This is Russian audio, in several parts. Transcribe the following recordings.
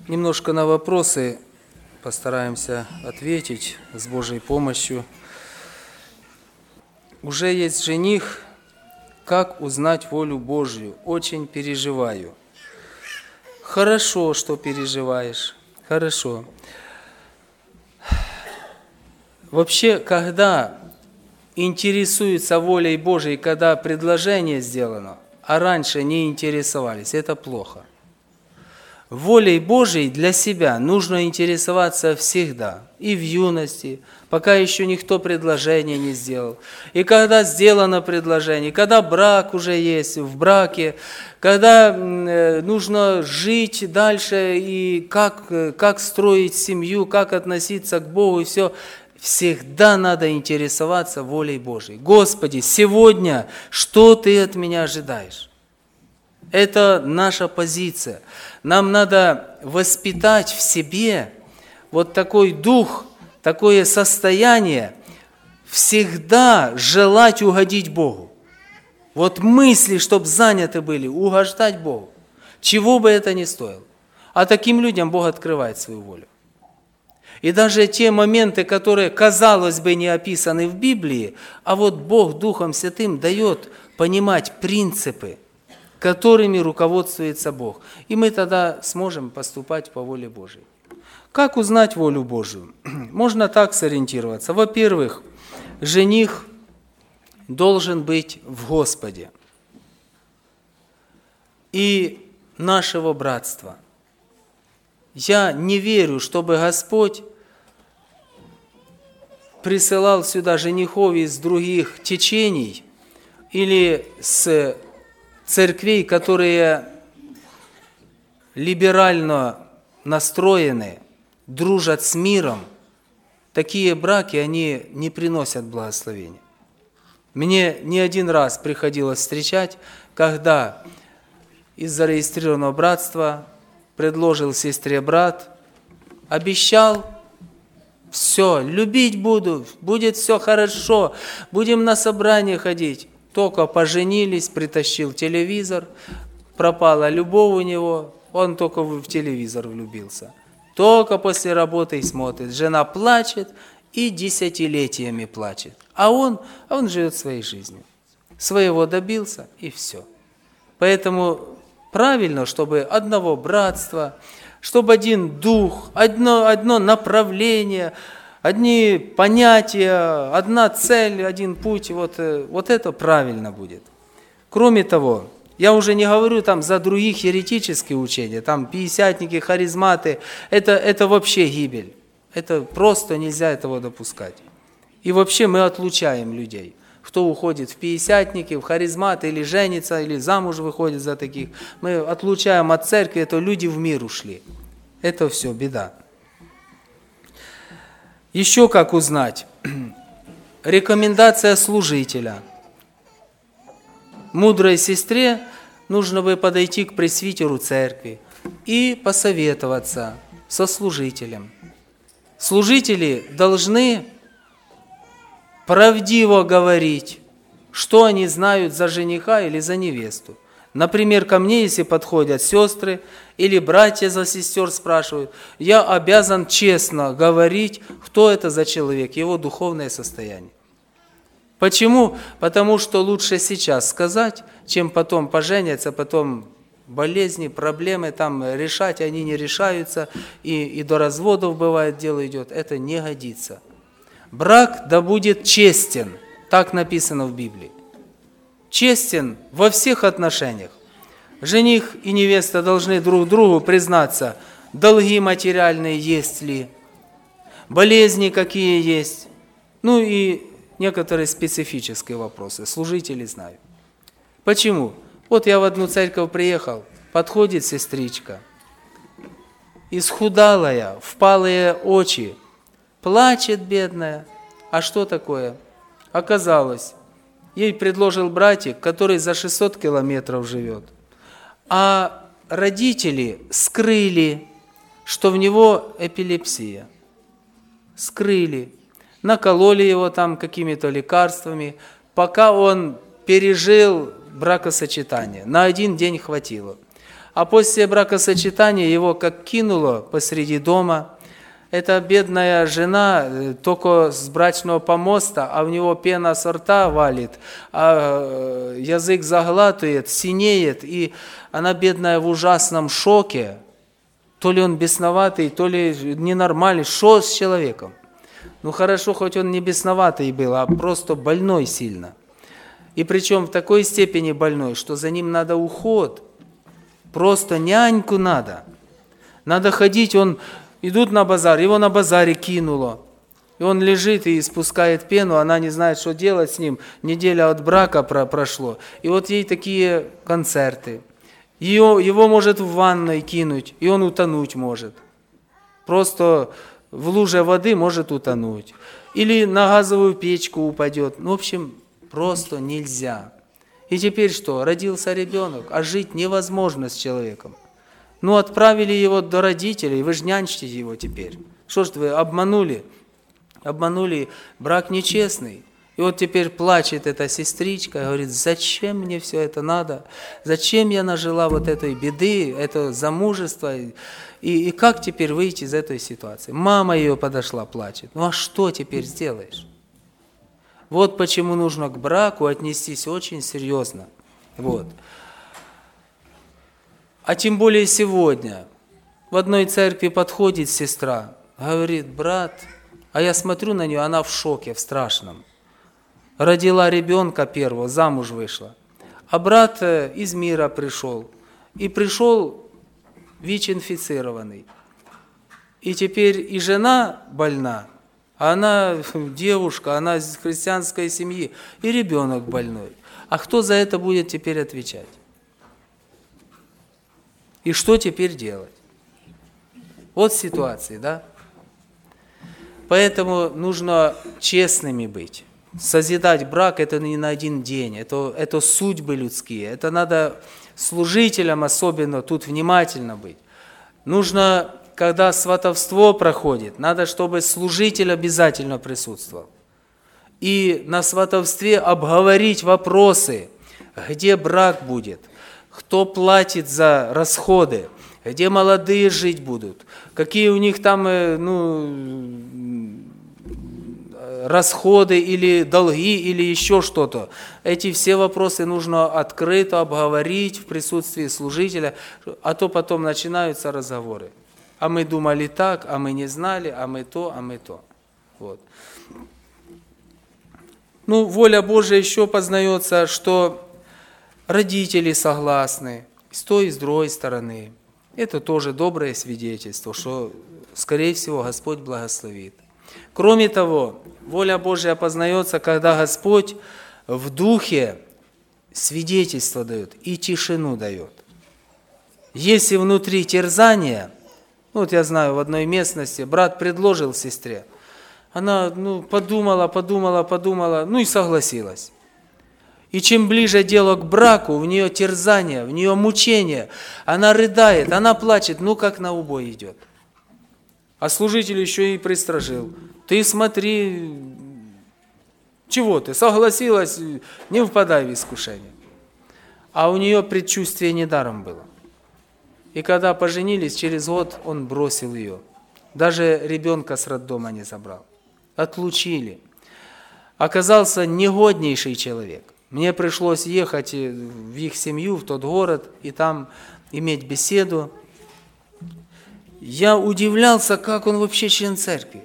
Немножко на вопросы постараемся ответить с Божьей помощью. Уже есть жених, как узнать волю Божью? Очень переживаю. Хорошо, что переживаешь. Хорошо. Вообще, когда интересуются волей Божией, когда предложение сделано, а раньше не интересовались, это плохо. Волей Божией для себя нужно интересоваться всегда, и в юности, пока еще никто предложение не сделал, и когда сделано предложение, когда брак уже есть, в браке, когда нужно жить дальше, и как строить семью, как относиться к Богу, и все. Всегда надо интересоваться волей Божией. Господи, сегодня что Ты от меня ожидаешь? Это наша позиция. Нам надо воспитать в себе вот такой дух, такое состояние, всегда желать угодить Богу. Вот мысли, чтобы заняты были, угождать Богу. Чего бы это ни стоило. А таким людям Бог открывает свою волю. И даже те моменты, которые, казалось бы, не описаны в Библии, а вот Бог Духом Святым дает понимать принципы, которыми руководствуется Бог. И мы тогда сможем поступать по воле Божией. Как узнать волю Божию? Можно так сориентироваться. Во-первых, жених должен быть в Господе и нашего братства. Я не верю, чтобы Господь присылал сюда женихов из других течений или с церквей, которые либерально настроены, дружат с миром. Такие браки, они не приносят благословения. Мне не один раз приходилось встречать, когда из зарегистрированного братства предложил сестре брат, обещал: все, любить буду, будет все хорошо, будем на собрание ходить. Только поженились, притащил телевизор, пропала любовь у него, он только в телевизор влюбился. Только после работы и смотрит. Жена плачет и десятилетиями плачет. А он живет своей жизнью. Своего добился и все. Поэтому правильно, чтобы одного братства, чтобы один дух, одно направление, одни понятия, одна цель, один путь, вот это правильно будет. Кроме того, я уже не говорю там за других еретические учения, там пятидесятники, харизматы, это вообще гибель. Это просто нельзя этого допускать. И вообще мы отлучаем людей. Кто уходит в пятидесятники, в харизматы, или женится, или замуж выходит за таких. Мы отлучаем от церкви, это люди в мир ушли. Это все беда. Еще как узнать? Рекомендация служителя. Мудрой сестре нужно бы подойти к пресвитеру церкви и посоветоваться со служителем. Служители должны правдиво говорить, что они знают за жениха или за невесту. Например, ко мне, если подходят сестры или братья за сестер спрашивают, я обязан честно говорить, кто это за человек, его духовное состояние. Почему? Потому что лучше сейчас сказать, чем потом поженятся, потом болезни, проблемы там решать, они не решаются, и до разводов бывает дело идет. Это не годится. Брак да будет честен, так написано в Библии. Честен во всех отношениях. Жених и невеста должны друг другу признаться, долги материальные есть ли, болезни какие есть, ну и некоторые специфические вопросы, служители знают. Почему? Вот я в одну церковь приехал, подходит сестричка, исхудалая, впалые очи, плачет бедная. А что такое? Оказалось, ей предложил братик, который за 600 километров живет. А родители скрыли, что в него эпилепсия. Скрыли. Накололи его там какими-то лекарствами, пока он пережил бракосочетание. На один день хватило. А после бракосочетания его как кинуло посреди дома. Эта бедная жена только с брачного помоста, а у него пена со рта валит, а язык заглатывает, синеет, и она, бедная, в ужасном шоке. То ли он бесноватый, то ли ненормальный. Что с человеком? Ну хорошо, хоть он не бесноватый был, а просто больной сильно. И причем в такой степени больной, что за ним надо уход. Просто няньку надо. Надо ходить, идут на базар, его на базаре кинуло. И он лежит и испускает пену, она не знает, что делать с ним. Неделя от брака прошло. И вот ей такие концерты. Его может в ванной кинуть, и он утонуть может. Просто в луже воды может утонуть. Или на газовую печку упадет. Ну, в общем, просто нельзя. И теперь что? Родился ребенок, а жить невозможно с человеком. Ну, отправили его до родителей, вы же нянчите его теперь. Что ж вы, обманули? Обманули, брак нечестный. И вот теперь плачет эта сестричка, говорит, зачем мне все это надо? Зачем я нажила вот этой беды, это замужество? И как теперь выйти из этой ситуации? Мама ее подошла, плачет. Ну, а что теперь сделаешь? Вот почему нужно к браку отнестись очень серьезно. Вот. А тем более сегодня. В одной церкви подходит сестра, говорит, брат, а я смотрю на нее, она в шоке, в страшном. Родила ребенка первого, замуж вышла. А брат из мира пришел. И пришел ВИЧ-инфицированный. И теперь и жена больна, а она девушка, она из христианской семьи, и ребенок больной. А кто за это будет теперь отвечать? И что теперь делать? Вот ситуация, да? Поэтому нужно честными быть. Созидать брак – это не на один день, это судьбы людские. Это надо служителям особенно тут внимательно быть. Нужно, когда сватовство проходит, надо, чтобы служитель обязательно присутствовал. И на сватовстве обговорить вопросы, где брак будет, кто платит за расходы, где молодые жить будут, какие у них там расходы или долги, или еще что-то. Эти все вопросы нужно открыто обговорить в присутствии служителя, а то потом начинаются разговоры. А мы думали так, а мы не знали, а мы то, а мы то. Вот. Ну, воля Божия еще познается, что родители согласны с той и с другой стороны. Это тоже доброе свидетельство, что, скорее всего, Господь благословит. Кроме того, воля Божья познается, когда Господь в духе свидетельство дает и тишину дает. Если внутри терзания, вот я знаю, в одной местности брат предложил сестре, она подумала, и согласилась. И чем ближе дело к браку, в нее терзание, в нее мучение, она рыдает, она плачет, как на убой идет. А служитель еще и пристражил. Ты смотри, чего ты, согласилась, не впадай в искушение. А у нее предчувствие недаром было. И когда поженились, через год он бросил ее. Даже ребенка с роддома не забрал. Отлучили. Оказался негоднейший человек. Мне пришлось ехать в их семью, в тот город, и там иметь беседу. Я удивлялся, как он вообще член церкви.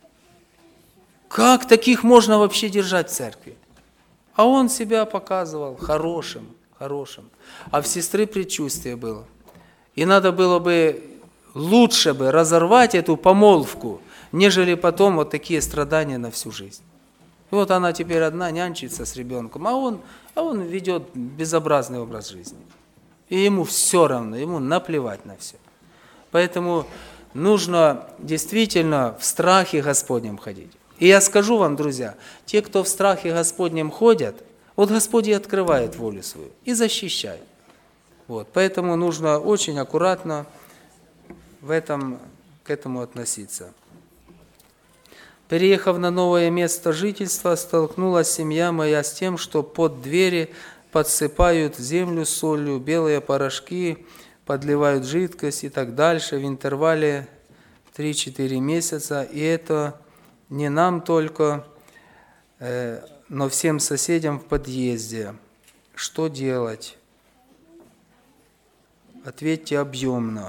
Как таких можно вообще держать в церкви? А он себя показывал хорошим. А в сестры предчувствие было. И надо было бы лучше бы разорвать эту помолвку, нежели потом вот такие страдания на всю жизнь. И вот она теперь одна нянчится с ребенком, а он ведет безобразный образ жизни. И ему все равно, ему наплевать на все. Поэтому нужно действительно в страхе Господнем ходить. И я скажу вам, друзья, те, кто в страхе Господнем ходят, вот Господь и открывает волю свою и защищает. Вот, поэтому нужно очень аккуратно к этому относиться. Переехав на новое место жительства, столкнулась семья моя с тем, что под двери подсыпают землю солью, белые порошки, подливают жидкость и так дальше в интервале 3-4 месяца. И это не нам только, но всем соседям в подъезде. Что делать? Ответьте объемно.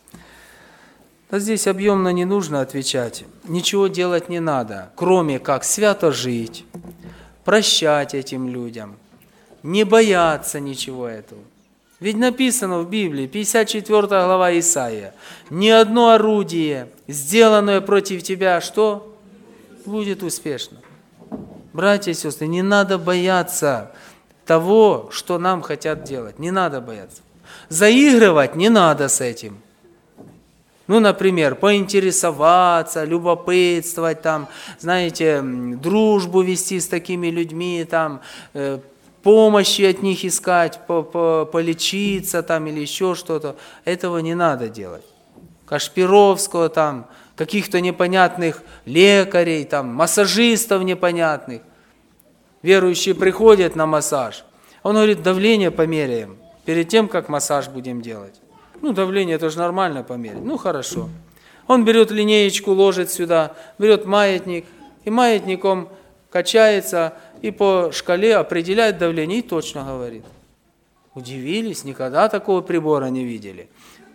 А здесь объемно не нужно отвечать. Ничего делать не надо, кроме как свято жить, прощать этим людям, не бояться ничего этого. Ведь написано в Библии, 54 глава Исаия, ни одно орудие, сделанное против тебя, что? Будет успешно. Братья и сестры, не надо бояться того, что нам хотят делать. Не надо бояться. Заигрывать не надо с этим. Ну, например, поинтересоваться, любопытствовать, там, знаете, дружбу вести с такими людьми, там, помощи от них искать, полечиться там или еще что-то. Этого не надо делать. Кашпировского там, каких-то непонятных лекарей, там, массажистов непонятных. Верующие приходят на массаж. Он говорит, давление померяем перед тем, как массаж будем делать. Ну, давление, это же нормально померить. Ну, хорошо. Он берет линеечку, ложит сюда, берет маятник, и маятником качается, и по шкале определяет давление, и точно говорит. Удивились, никогда такого прибора не видели.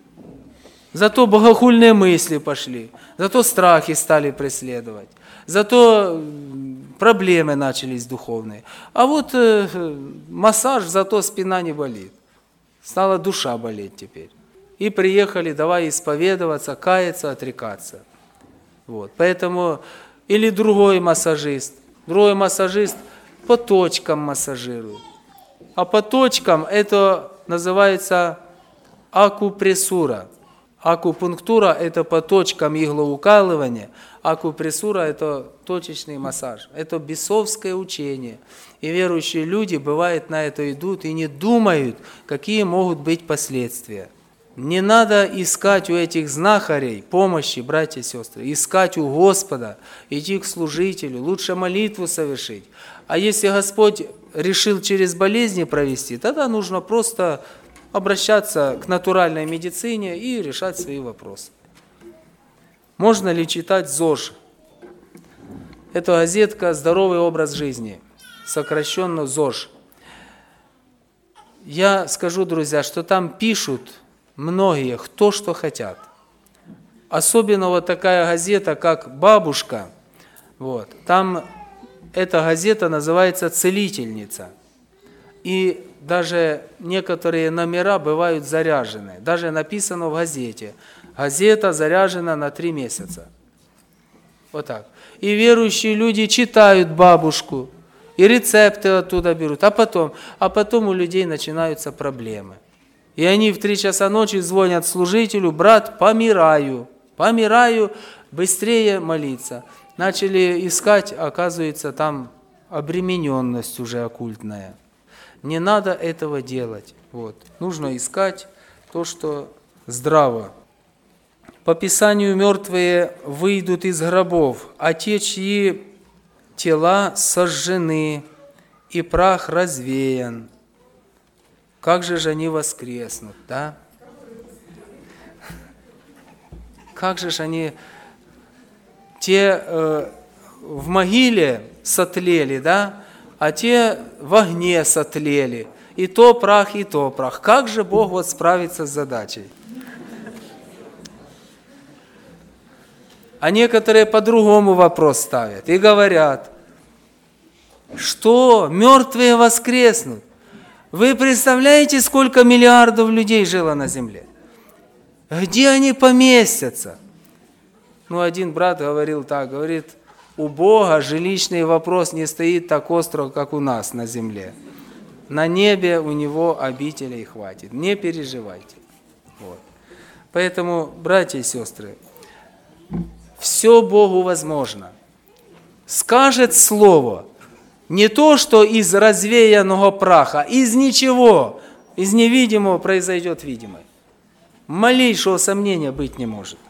Зато богохульные мысли пошли, зато страхи стали преследовать, зато проблемы начались духовные. А вот массаж, зато спина не болит. Стала душа болеть теперь. И приехали, давай исповедоваться, каяться, отрекаться. Вот. Поэтому, или другой массажист по точкам массажирует. А по точкам это называется акупрессура. Акупунктура – это по точкам иглоукалывания, акупрессура – это точечный массаж. Это бесовское учение. И верующие люди, бывает, на это идут и не думают, какие могут быть последствия. Не надо искать у этих знахарей помощи, братья и сестры, искать у Господа, идти к служителю, лучше молитву совершить. А если Господь решил через болезни провести, тогда нужно просто обращаться к натуральной медицине и решать свои вопросы. Можно ли читать ЗОЖ? Это газетка «Здоровый образ жизни», сокращенно ЗОЖ. Я скажу, друзья, что там пишут многие, кто что хотят. Особенно вот такая газета, как «Бабушка». Вот. Там эта газета называется «Целительница». И даже некоторые номера бывают заряжены. Даже написано в газете. Газета заряжена на 3 месяца. Вот так. И верующие люди читают «Бабушку», и рецепты оттуда берут. А потом у людей начинаются проблемы. И они в 3 часа ночи звонят служителю: брат, помираю, быстрее молиться. Начали искать, оказывается, там обремененность уже оккультная. Не надо этого делать. Вот. Нужно искать то, что здраво. По Писанию мертвые выйдут из гробов, а те, чьи тела сожжены и прах развеян, как же они воскреснут, да? Как же они, те в могиле сотлели, да? А те в огне сотлели. И то прах, и то прах. Как же Бог вот справится с задачей? А некоторые по-другому вопрос ставят и говорят, что мертвые воскреснут. Вы представляете, сколько миллиардов людей жило на земле? Где они поместятся? Ну, один брат говорил так, говорит, у Бога жилищный вопрос не стоит так остро, как у нас на земле. На небе у Него обителей хватит, не переживайте. Вот. Поэтому, братья и сестры, все Богу возможно. Скажет слово, не то, что из развеянного праха, из ничего, из невидимого произойдет видимое. Малейшего сомнения быть не может.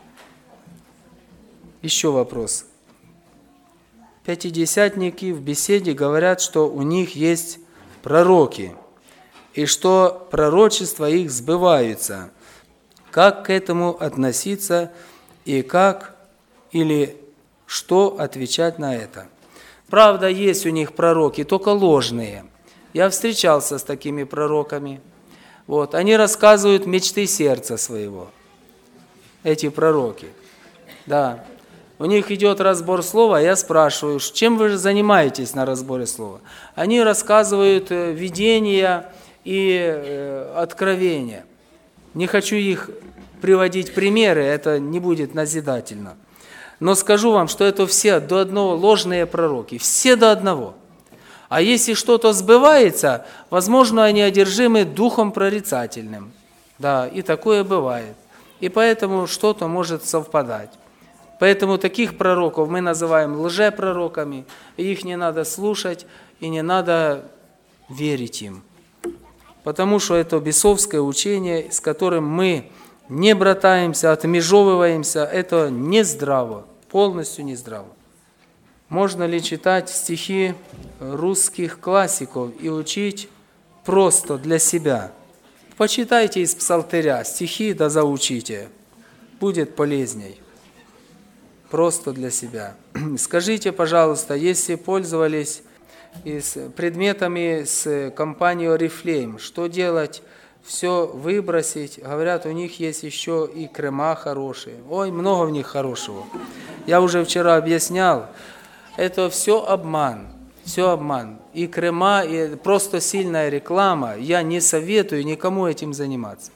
Еще вопрос. Пятидесятники в беседе говорят, что у них есть пророки, и что пророчества их сбываются. как к этому относиться и как или что отвечать на это. Правда, есть у них пророки, только ложные. Я встречался с такими пророками. Вот, они рассказывают мечты сердца своего, эти пророки. Да. У них идет разбор слова, я спрашиваю, чем вы занимаетесь на разборе слова? Они рассказывают видения и откровения. Не хочу их приводить примеры, это не будет назидательно. Но скажу вам, что это все до одного ложные пророки, все до одного. А если что-то сбывается, возможно, они одержимы духом прорицательным. Да, и такое бывает. И поэтому что-то может совпадать. Поэтому таких пророков мы называем лжепророками, и их не надо слушать, и не надо верить им. Потому что это бесовское учение, с которым мы не братаемся, отмежевываемся, это нездраво, полностью нездраво. Можно ли читать стихи русских классиков и учить просто для себя? Почитайте из псалтыря стихи, да заучите, будет полезней. Просто для себя. Скажите, пожалуйста, если пользовались предметами с компанией Oriflame, что делать? Все выбросить? Говорят, у них есть еще и крема хорошие. Ой, много в них хорошего. Я уже вчера объяснял, это все обман. Все обман. И крема, и просто сильная реклама. Я не советую никому этим заниматься.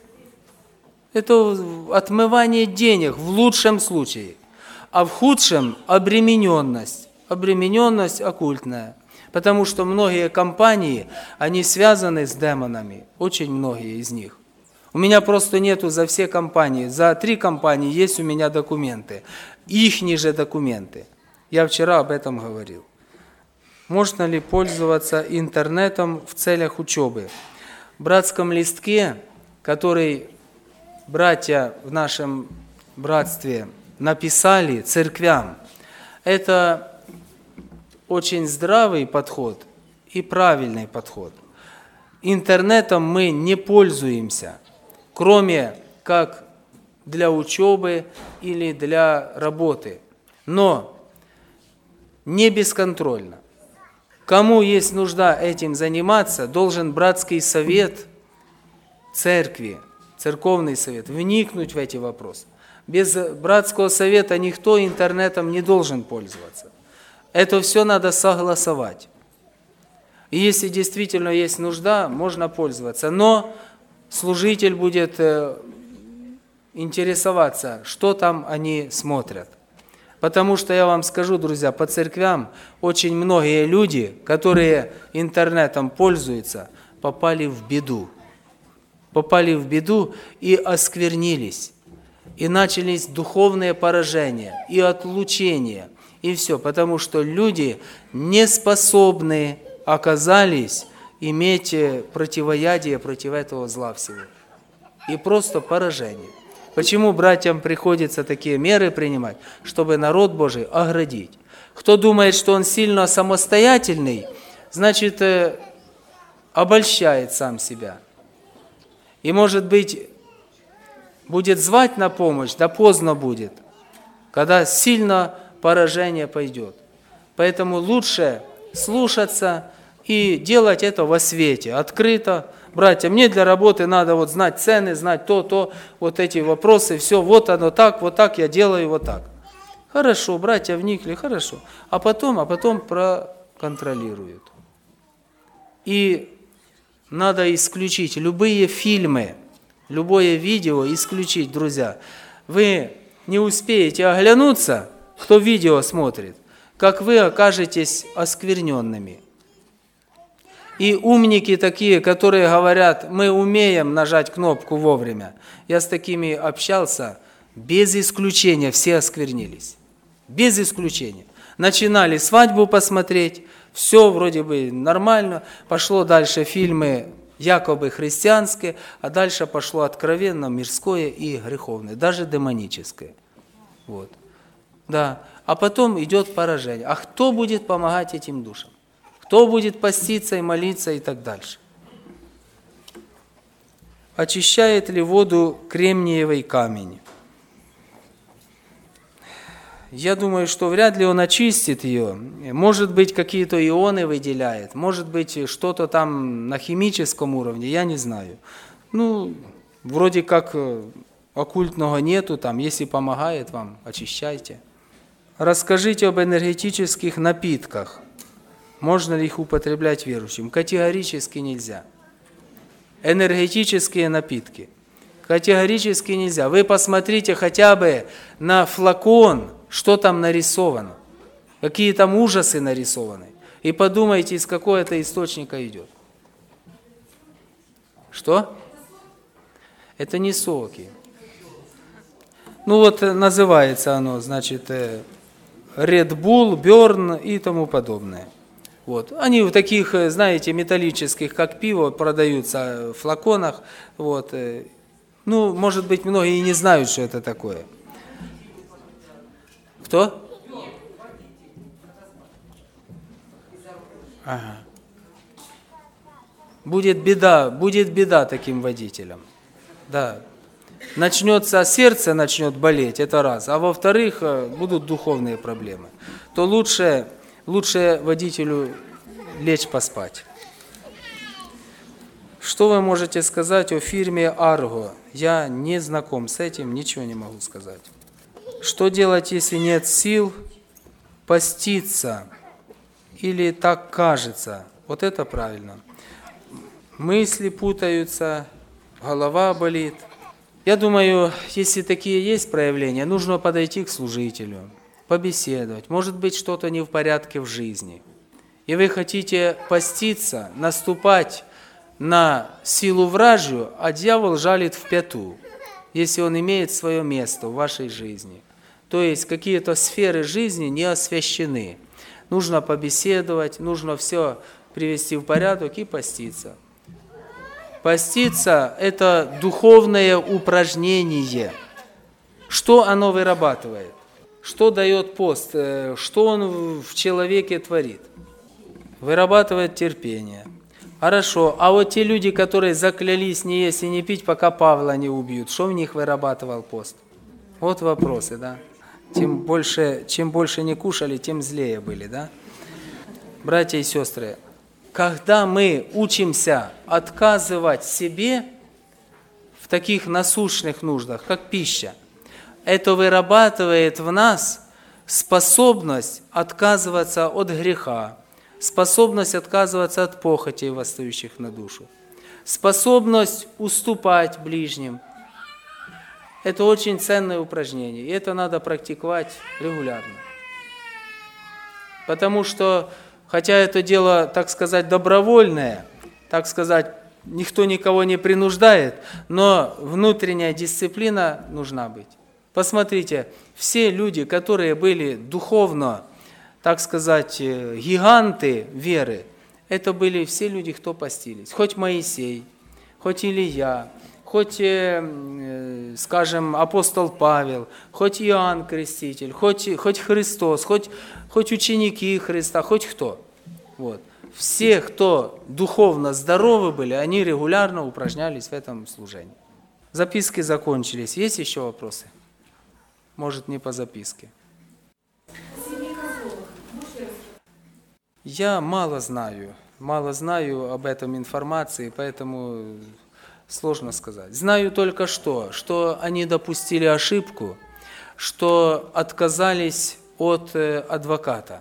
Это отмывание денег в лучшем случае. А в худшем – обремененность. Обремененность оккультная. Потому что многие компании, они связаны с демонами. Очень многие из них. У меня просто нету за все компании. За 3 компании есть у меня документы. Ихние же документы. Я вчера об этом говорил. Можно ли пользоваться интернетом в целях учебы? В братском листке, который братья в нашем братстве написали церквям, это очень здравый подход и правильный подход. Интернетом мы не пользуемся, кроме как для учебы или для работы, но не бесконтрольно. Кому есть нужда этим заниматься, должен братский совет церкви, церковный совет, вникнуть в эти вопросы. Без братского совета никто интернетом не должен пользоваться. Это все надо согласовать. И если действительно есть нужда, можно пользоваться. Но служитель будет интересоваться, что там они смотрят. Потому что я вам скажу, друзья, по церквям очень многие люди, которые интернетом пользуются, попали в беду. Попали в беду и осквернились. И начались духовные поражения, и отлучения, и все. Потому что люди не способны оказались иметь противоядие против этого зла всего. И просто поражение. Почему братьям приходится такие меры принимать? Чтобы народ Божий оградить. Кто думает, что он сильно самостоятельный, значит, обольщает сам себя. И, может быть, будет звать на помощь, да поздно будет, когда сильно поражение пойдет. Поэтому лучше слушаться и делать это во свете, открыто. Братья, мне для работы надо вот знать цены, знать то, вот эти вопросы, все, вот оно так, вот так я делаю, вот так. Хорошо, братья вникли, хорошо. А потом проконтролируют. И надо исключить любые фильмы, любое видео исключить, друзья. Вы не успеете оглянуться, кто видео смотрит, как вы окажетесь оскверненными. И умники такие, которые говорят, мы умеем нажать кнопку вовремя. Я с такими общался, без исключения все осквернились. Без исключения. Начинали свадьбу посмотреть, все вроде бы нормально, пошло дальше фильмы якобы христианские, а дальше пошло откровенно мирское и греховное, даже демоническое. Вот. Да. А потом идет поражение. А кто будет помогать этим душам? Кто будет поститься и молиться и так дальше? Очищает ли воду кремниевый камень? Я думаю, что вряд ли он очистит ее. Может быть, какие-то ионы выделяет, может быть, что-то там на химическом уровне, я не знаю. Ну, вроде как оккультного нету, там, если помогает вам, очищайте. Расскажите об энергетических напитках. Можно ли их употреблять верующим? Категорически нельзя. Энергетические напитки. Категорически нельзя. Вы посмотрите хотя бы на флакон, что там нарисовано, какие там ужасы нарисованы, и подумайте, из какого это источника идет. Что? Это не соки. Ну вот называется оно, значит, Red Bull, Burn и тому подобное. Вот. Они в таких, знаете, металлических, как пиво, продаются в флаконах. Вот. Ну, может быть, многие и не знают, что это такое. Кто? Ага. Будет беда таким водителям. Да. Начнется, сердце начнет болеть, это раз. А во-вторых, будут духовные проблемы. То лучше водителю лечь поспать. Что вы можете сказать о фирме Argo? Я не знаком с этим, ничего не могу сказать. Что делать, если нет сил поститься? Или так кажется? Вот это правильно. Мысли путаются, голова болит. Я думаю, если такие есть проявления, нужно подойти к служителю, побеседовать. Может быть, что-то не в порядке в жизни. И вы хотите поститься, наступать на силу вражью, а дьявол жалит в пяту, если он имеет свое место в вашей жизни. То есть какие-то сферы жизни не освящены. Нужно побеседовать, нужно все привести в порядок и поститься. Поститься – это духовное упражнение. Что оно вырабатывает? Что дает пост? Что он в человеке творит? Вырабатывает терпение. Хорошо. А вот те люди, которые заклялись не есть и не пить, пока Павла не убьют, что в них вырабатывал пост? Вот вопросы, да? Чем больше не кушали, тем злее были, да? Братья и сестры, когда мы учимся отказывать себе в таких насущных нуждах, как пища, это вырабатывает в нас способность отказываться от греха, способность отказываться от похотей, восстающих на душу, способность уступать ближним. Это очень ценное упражнение, и это надо практиковать регулярно. Потому что, хотя это дело, так сказать, добровольное, так сказать, никто никого не принуждает, но внутренняя дисциплина нужна быть. Посмотрите, все люди, которые были духовно, так сказать, гиганты веры, это были все люди, кто постились. Хоть Моисей, хоть Илья, хоть, скажем, апостол Павел, хоть Иоанн Креститель, хоть Христос, хоть ученики Христа, хоть кто. Вот. Все, кто духовно здоровы были, они регулярно упражнялись в этом служении. Записки закончились. Есть еще вопросы? Может, не по записке. Я мало знаю об этом информации, поэтому сложно сказать. Знаю только что они допустили ошибку, что отказались от адвоката.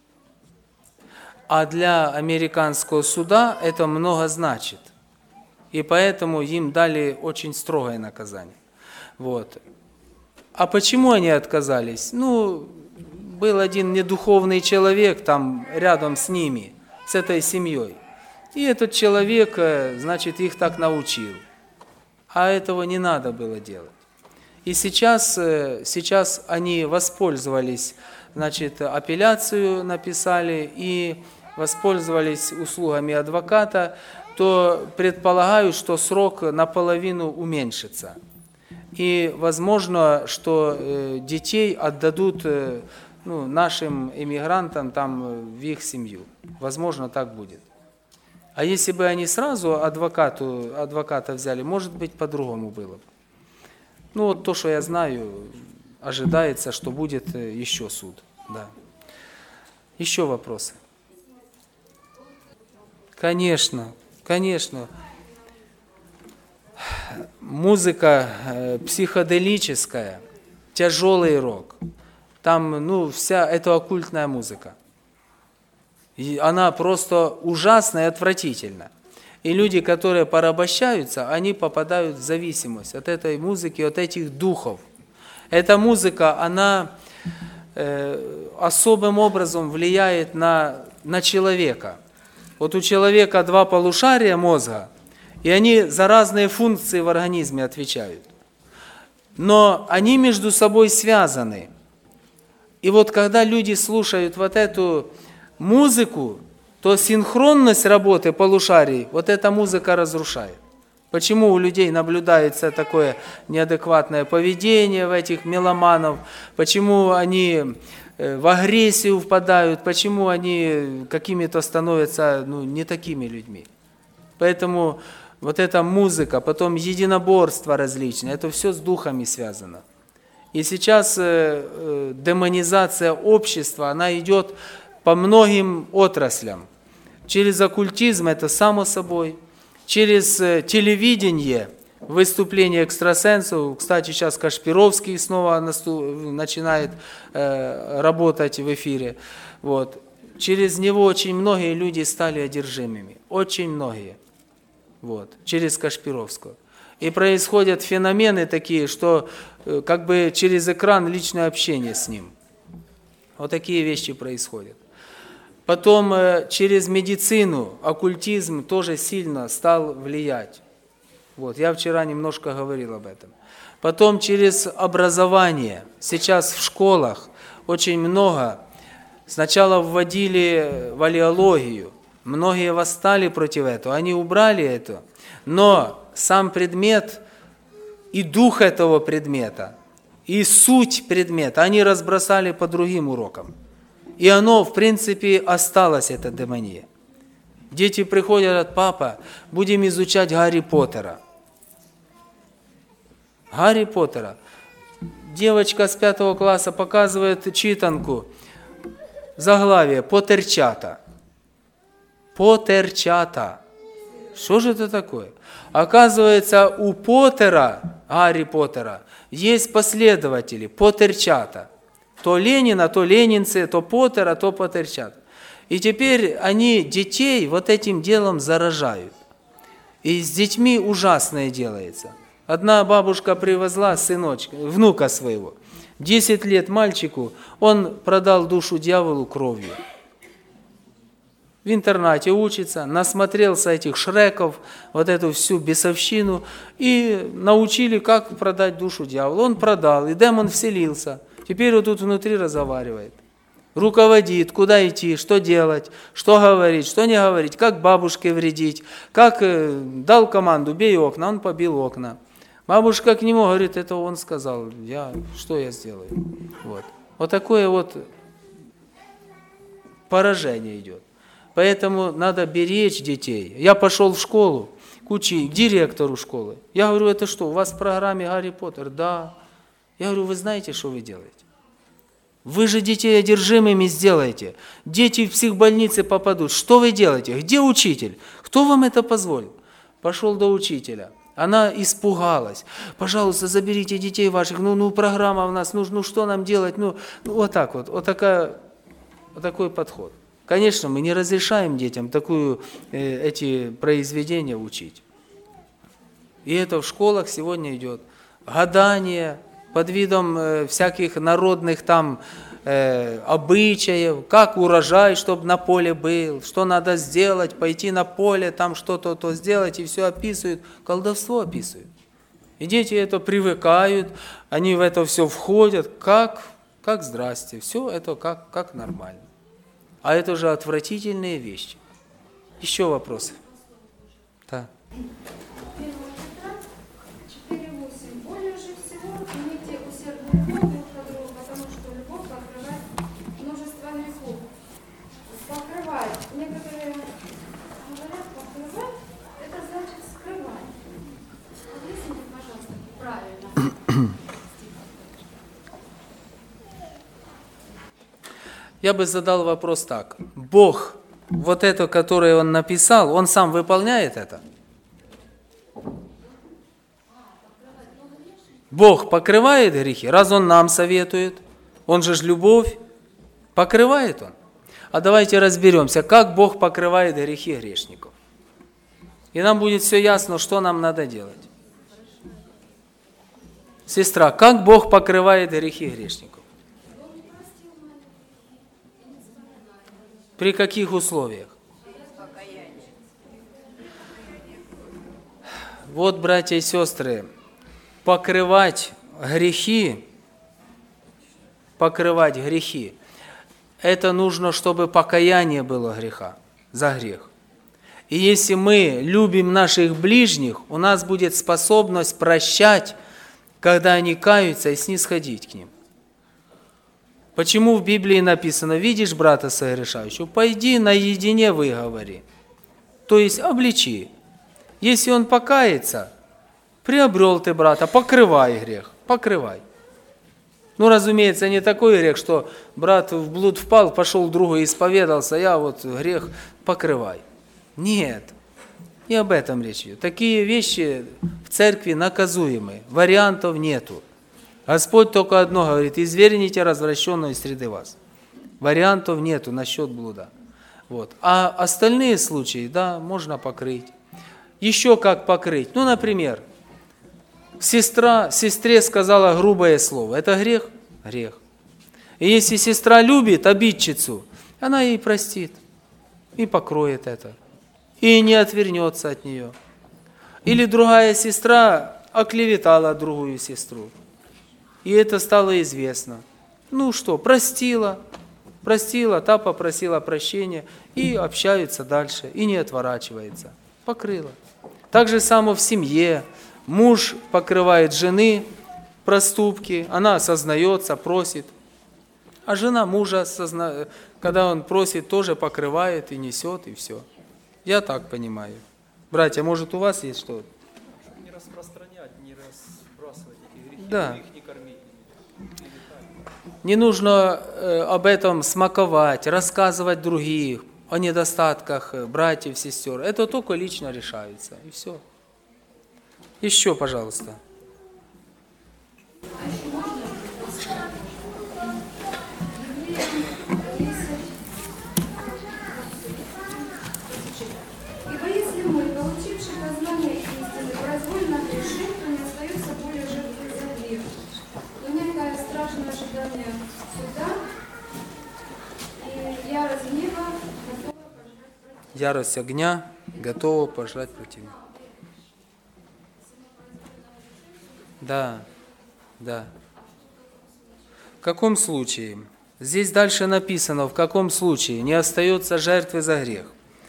А для американского суда это много значит. И поэтому им дали очень строгое наказание. Вот. А почему они отказались? Ну, был один недуховный человек там рядом с ними, с этой семьей. И этот человек, значит, их так научил. А этого не надо было делать. И сейчас они воспользовались, значит, апелляцию написали и воспользовались услугами адвоката, то предполагаю, что срок наполовину уменьшится. И возможно, что детей отдадут нашим эмигрантам там в их семью. Возможно, так будет. А если бы они сразу адвоката взяли, может быть, по-другому было бы. Ну, вот то, что я знаю, ожидается, что будет еще суд. Да. Еще вопросы? Конечно, конечно. Музыка психоделическая, тяжелый рок. Там, вся эта оккультная музыка. И она просто ужасна и отвратительна. И люди, которые порабощаются, они попадают в зависимость от этой музыки, от этих духов. Эта музыка, она особым образом влияет на человека. Вот у человека 2 полушария мозга, и они за разные функции в организме отвечают. Но они между собой связаны. И вот когда люди слушают вот эту музыку, то синхронность работы полушарий, вот эта музыка разрушает. Почему у людей наблюдается такое неадекватное поведение в этих меломанов, почему они в агрессию впадают, почему они какими-то становятся не такими людьми. Поэтому вот эта музыка, потом единоборства различные, это все с духами связано. И сейчас демонизация общества, она идет по многим отраслям. Через оккультизм, это само собой, через телевидение, выступления экстрасенсов. Кстати, сейчас Кашпировский снова начинает работать в эфире. Вот. Через него очень многие люди стали одержимыми. Очень многие. Вот. Через Кашпировского. И происходят феномены такие, что как бы через экран личное общение с ним. Вот такие вещи происходят. Потом через медицину оккультизм тоже сильно стал влиять. Вот, я вчера немножко говорил об этом. Потом через образование. Сейчас в школах очень много. Сначала вводили валеологию. Многие восстали против этого. Они убрали это. Но сам предмет и дух этого предмета, и суть предмета они разбросали по другим урокам. И оно, в принципе, осталось, эта демония. Дети приходят от папа, будем изучать Гарри Поттера. Гарри Поттера. Девочка с 5 класса показывает читанку. Заглавие «Поттерчата». Поттерчата. Что же это такое? Оказывается, у Поттера, Гарри Поттера, есть последователи, Поттерчата. То Ленина, то ленинцы, то Поттера, то Поттерчата. И теперь они детей вот этим делом заражают. И с детьми ужасное делается. Одна бабушка привезла внука своего, 10 лет мальчику, он продал душу дьяволу кровью. В интернате учится, насмотрелся этих Шреков, вот эту всю бесовщину, и научили, как продать душу дьяволу. Он продал, и демон вселился. Теперь вот тут внутри разговаривает. Руководит, куда идти, что делать, что говорить, что не говорить, как бабушке вредить, как дал команду, бей окна, он побил окна. Бабушка к нему говорит, это он сказал, что я сделаю? Вот такое вот поражение идет. Поэтому надо беречь детей. Я пошел в школу, к директору школы. Я говорю, это что, у вас в программе Гарри Поттер? Да. Я говорю, вы знаете, что вы делаете? Вы же детей одержимыми сделаете. Дети в психбольницы попадут. Что вы делаете? Где учитель? Кто вам это позволил? Пошел до учителя. Она испугалась. Пожалуйста, заберите детей ваших. Программа у нас. Что нам делать? Вот так вот. Вот такой подход. Конечно, мы не разрешаем детям эти произведения учить. И это в школах сегодня идет. Гадание под видом всяких народных обычаев, как урожай, чтобы на поле был, что надо сделать, пойти на поле, там что-то то сделать, и все описывают. Колдовство описывают. И дети это привыкают, они в это все входят, как здрасте, все это как нормально. А это же отвратительные вещи. Еще вопросы? Да. Некоторые говорят, Я бы задал вопрос так. Бог, вот это, которое Он написал, Он сам выполняет это? Бог покрывает грехи, раз Он нам советует, Он же любовь, покрывает Он. А давайте разберемся, как Бог покрывает грехи грешников. И нам будет все ясно, что нам надо делать. Сестра, как Бог покрывает грехи грешников? При каких условиях? Вот, братья и сестры, покрывать грехи, это нужно, чтобы покаяние было греха, за грех. И если мы любим наших ближних, у нас будет способность прощать, когда они каются, и снисходить к ним. Почему в Библии написано: видишь брата согрешающего, пойди наедине выговори, то есть обличи. Если он покается, приобрел ты брата, покрывай грех, покрывай. Ну, разумеется, не такой грех, что брат в блуд впал, пошел к другу и исповедался, я вот грех покрывай. Нет, не об этом речь идет. Такие вещи в церкви наказуемы, вариантов нету. Господь только одно говорит: извергните развращенного из среды вас. Вариантов нету насчет блуда. Вот. А остальные случаи, да, можно покрыть. Еще как покрыть? Ну, например, сестре сказала грубое слово. Это грех? Грех. И если сестра любит обидчицу, она ей простит и покроет это. И не отвернется от нее. Или другая сестра оклеветала другую сестру. И это стало известно. Ну что, простила, та попросила прощения и общаются дальше, и не отворачивается. Покрыла. Так же само в семье. Муж покрывает жены проступки, она осознается, просит. А жена мужа, когда он просит, тоже покрывает и несет, и все. Я так понимаю. Братья, может, у вас есть что-то? Не распространять, не разбрасывать эти грехи, да. Их не кормить. Не нужно об этом смаковать, рассказывать других о недостатках братьев, сестер. Это только лично решается, и все. Еще, пожалуйста. Ибо если мы, получивший познание истины, произвольно грешим, то не остается более жертвы за грех. Но некое страшное ожидание суда и ярость гнева готова пожрать противника. Ярость огня готова пожрать противника. Да. В каком случае? Здесь дальше написано, в каком случае не остается жертвы за грех.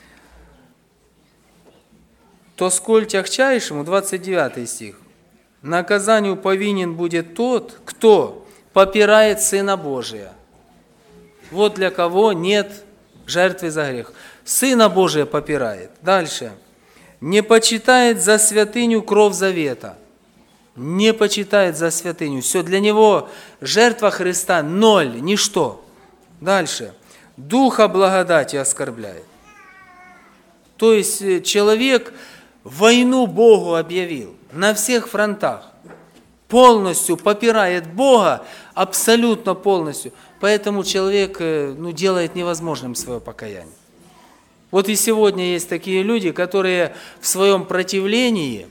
То сколь тягчайшему, 29 стих, наказанию повинен будет тот, кто попирает Сына Божия. Вот для кого нет жертвы за грех. Сына Божия попирает. Дальше. Не почитает за святыню кровь завета. Не почитает за святыню. Все, для него жертва Христа ноль, ничто. Дальше. Духа благодати оскорбляет. То есть человек войну Богу объявил на всех фронтах. Полностью попирает Бога, абсолютно полностью. Поэтому человек делает невозможным свое покаяние. Вот и сегодня есть такие люди, которые в своем противлении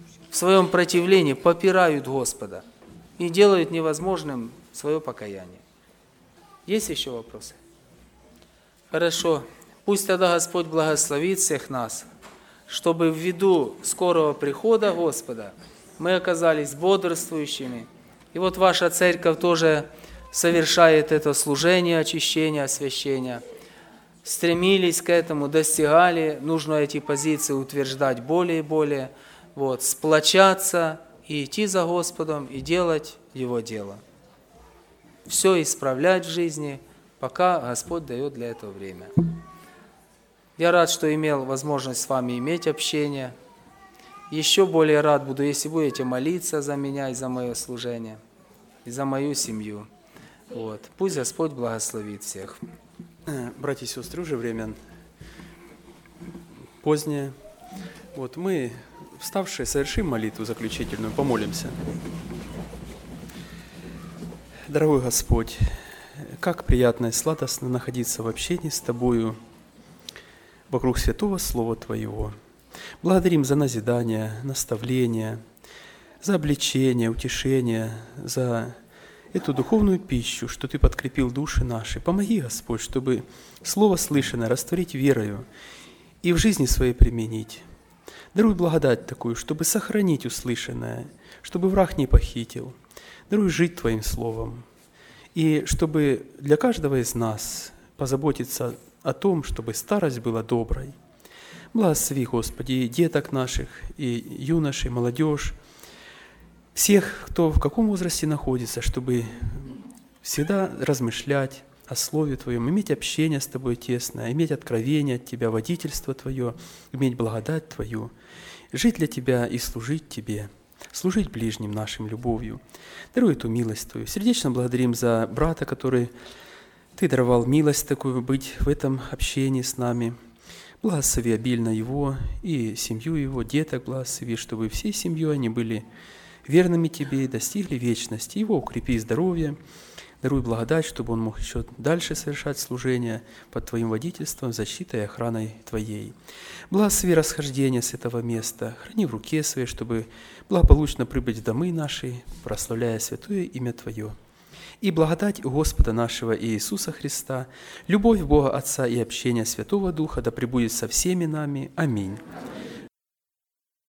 попирают Господа и делают невозможным свое покаяние. Есть еще вопросы? Хорошо. Пусть тогда Господь благословит всех нас, чтобы ввиду скорого прихода Господа мы оказались бодрствующими. И вот ваша церковь тоже совершает это служение, очищения, освящения. Стремились к этому, достигали, нужно эти позиции утверждать более и более, сплочаться и идти за Господом и делать Его дело. Все исправлять в жизни, пока Господь дает для этого время. Я рад, что имел возможность с вами иметь общение. Еще более рад буду, если будете молиться за меня и за мое служение, и за мою семью. Вот. Пусть Господь благословит всех. Братья и сестры, уже время позднее. Вот мы, вставшие, совершим молитву заключительную, помолимся. Дорогой Господь, как приятно и сладостно находиться в общении с Тобою вокруг святого Слова Твоего. Благодарим за назидание, наставление, за обличение, утешение, за эту духовную пищу, что Ты подкрепил души наши. Помоги, Господь, чтобы Слово слышанное растворить верою и в жизни своей применить. Даруй благодать такую, чтобы сохранить услышанное, чтобы враг не похитил. Даруй жить Твоим Словом. И чтобы для каждого из нас позаботиться о том, чтобы старость была доброй. Благослови, Господи, и деток наших, и юношей, молодежь, всех, кто в каком возрасте находится, чтобы всегда размышлять о Слове Твоем, иметь общение с Тобой тесное, иметь откровение от Тебя, водительство Твое, иметь благодать Твою, жить для Тебя и служить Тебе, служить ближним нашим любовью. Даруй эту милость Твою. Сердечно благодарим за брата, который Ты даровал милость такую быть в этом общении с нами. Благослови обильно его и семью его, деток благослови, чтобы всей семьей они были верными Тебе и достигли вечности. Его укрепи здоровье, даруй благодать, чтобы он мог еще дальше совершать служение под Твоим водительством, защитой и охраной Твоей. Благослови расхождение с этого места, храни в руке своей, чтобы благополучно прибыть в домы наши, прославляя святое имя Твое. И благодать у Господа нашего Иисуса Христа, любовь Бога Отца и общение Святого Духа да пребудет со всеми нами. Аминь.